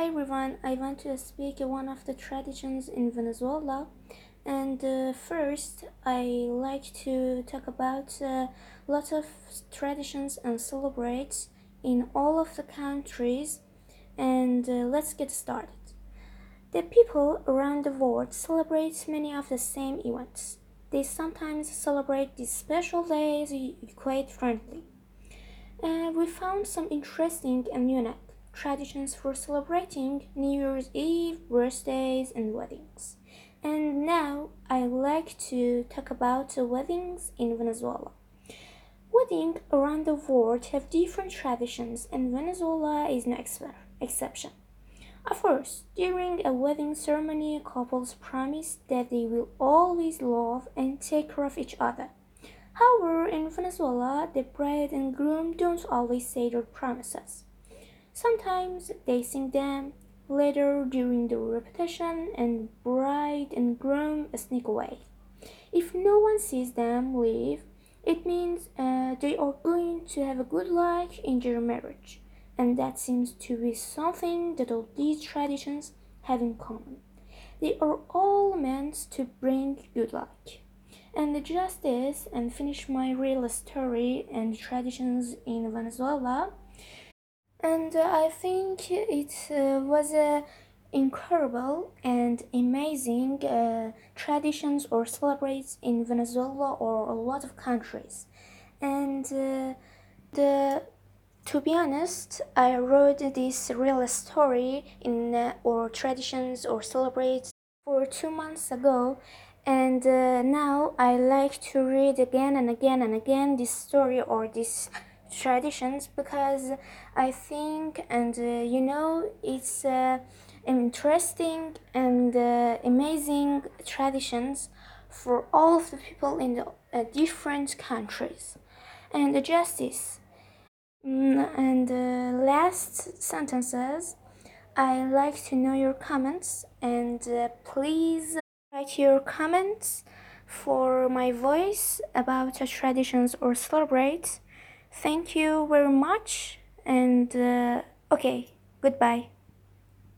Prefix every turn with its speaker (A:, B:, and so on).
A: Hi everyone, I want to speak one of the traditions in Venezuela. And first, I like to talk about lots of traditions and celebrates in all of the countries. And let's get started. The people around the world celebrate many of the same events. They sometimes celebrate these special days quite friendly. We found some interesting and unique traditions for celebrating New Year's Eve, birthdays, and weddings. And now I like to talk about the weddings in Venezuela. Weddings around the world have different traditions, and Venezuela is no exception. Of course, during a wedding ceremony, couples promise that they will always love and take care of each other. However, in Venezuela, the bride and groom don't always say their promises. Sometimes they sing them, later during the repetition, and bride and groom sneak away. If no one sees them leave, it means they are going to have a good luck in their marriage. And that seems to be something that all these traditions have in common. They are all meant to bring good luck. And just this, and finish my real story and traditions in Venezuela. And I think it was a incredible and amazing traditions or celebrates in Venezuela or a lot of countries. And the to be honest, I wrote this real story in or traditions or celebrates for 2 months ago, and now I like to read again and again and again this story or these traditions because I think and it's interesting and amazing traditions for all of the people in the different countries and justice. And last sentences, I like to know your comments and please write your comments for my voice about the traditions or celebrate. Thank you very much and okay, goodbye.